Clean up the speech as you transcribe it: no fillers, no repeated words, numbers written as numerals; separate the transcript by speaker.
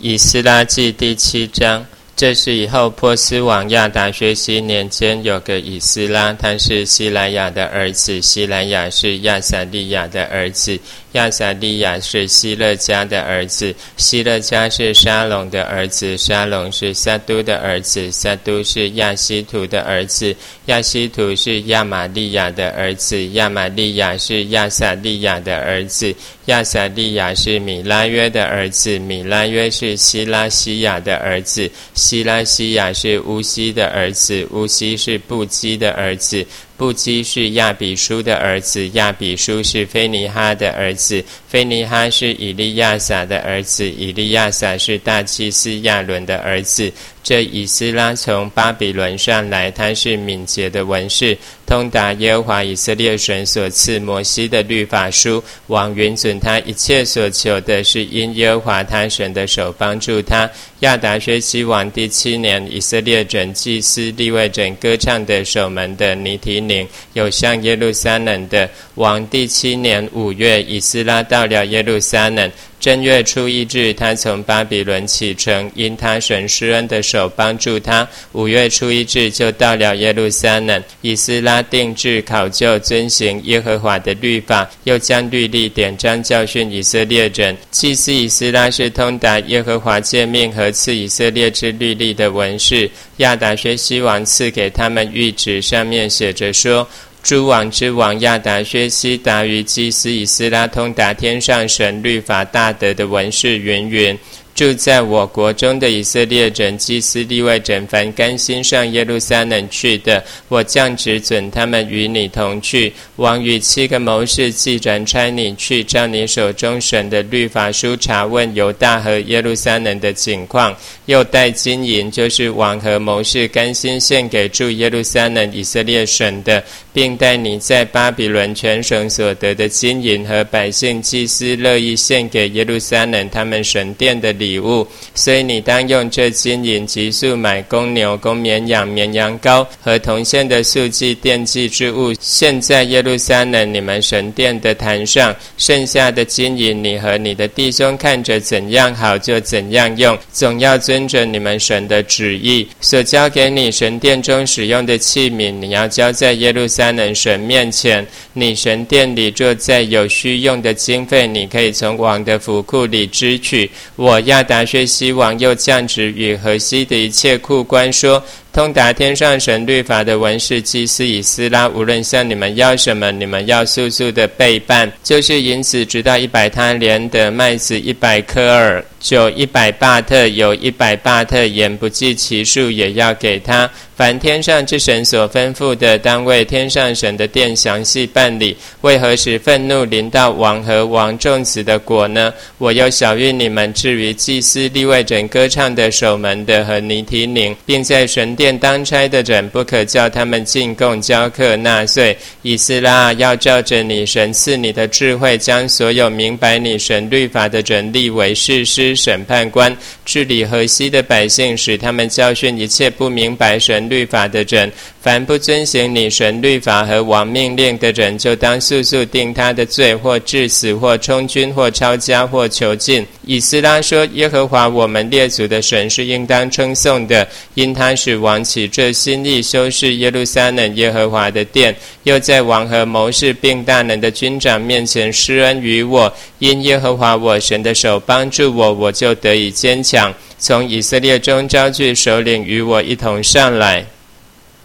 Speaker 1: 以斯拉记第7章。这是以后波斯王亚达薛西年间，有个以斯拉，他是西莱亚的儿子，西莱亚是亚撒利亚的儿子，亚撒利亚是希勒家的儿子，希勒家是沙龙的儿子，沙龙是撒都的儿子，撒都是亚希图的儿子，亚希图是亚玛利亚的儿子，亚玛利亚是亚撒利亚的儿子，亚撒利亚是米拉约的儿子，米拉约是希拉西亚的儿子，希拉西亚是乌西的儿子，乌西是布基的儿子，布基是亚比书的儿子，亚比书是菲尼哈的儿子，菲尼哈是以利亚撒的儿子，以利亚撒是大祭司亚伦的儿子。这以斯拉从巴比伦上来，他是敏捷的文士，通达耶和华以色列神所赐摩西的律法书。王允准他一切所求的，是因耶和华他神的手帮助他。亚达薛西王第7年，以色列人祭司利未人歌唱的守门的尼提宁有上耶路撒冷的。王第7年5月，以斯拉到了耶路撒冷。正月初1日，他从巴比伦启程，因他神施恩的手帮助他。5月初1日就到了耶路撒冷。以斯拉定制考究遵行耶和华的律法，又将律例典章教训以色列人。祭司以斯拉是通达耶和华诫命和赐以色列之律例的文士。亚达薛西王赐给他们谕旨，上面写着说：诸王之王亚达薛西达于祭司以斯拉通达天上神律法大德的文士云云。住在我国中的以色列人祭司利未人，凡甘心上耶路撒冷去的，我降旨准他们与你同去。王与7个谋士既然差你去，照你手中神的律法书查问犹大和耶路撒冷的景况，又带金银，就是王和谋士甘心献给住耶路撒冷以色列神的，并带你在巴比伦全省所得的金银和百姓祭司乐意献给耶路撒冷他们神殿的礼物，所以你当用这金银急速买公牛、公绵羊、绵羊羔和同献的素祭奠祭之物，献在耶路撒冷你们神殿的坛上。剩下的金银，你和你的弟兄看着怎样好就怎样用，总要遵着你们神的旨意。所交给你神殿中使用的器皿，你要交在耶路撒冷神面前。你神殿里若再有需用的经费，你可以从王的府库里支取。我亚达薛西王又降旨与河西的一切库官说：通达天上神律法的文士祭司以斯拉，无论向你们要什么，你们要速速的备办，就是银子直到100他连得，麦子100科尔，酒100巴特，有100巴特，盐不计其数也要给他。凡天上之神所吩咐的，当为天上神的殿详细办理。为何使愤怒临到王和王众子的国呢？我又晓谕你们，至于祭司利未人歌唱的守门的和尼提宁，并在神殿当差的人，不可叫他们进贡交课纳税。以斯拉要照着你神赐你的智慧，将所有明白你神律法的人立为士师、审判官，治理河西的百姓，使他们教训一切不明白神律法的人。凡不遵行你神律法和王命令的人，就当速速定他的罪，或治死，或充军，或抄家，或囚禁。以斯拉说：耶和华我们列祖的神是应当称颂的，因他使王起这心意，修饰耶路撒冷耶和华的殿，又在王和谋士并大能的军长面前施恩于我。因耶和华我神的手帮助我，我就得以坚强。从以色列中招聚首领与我一同上来。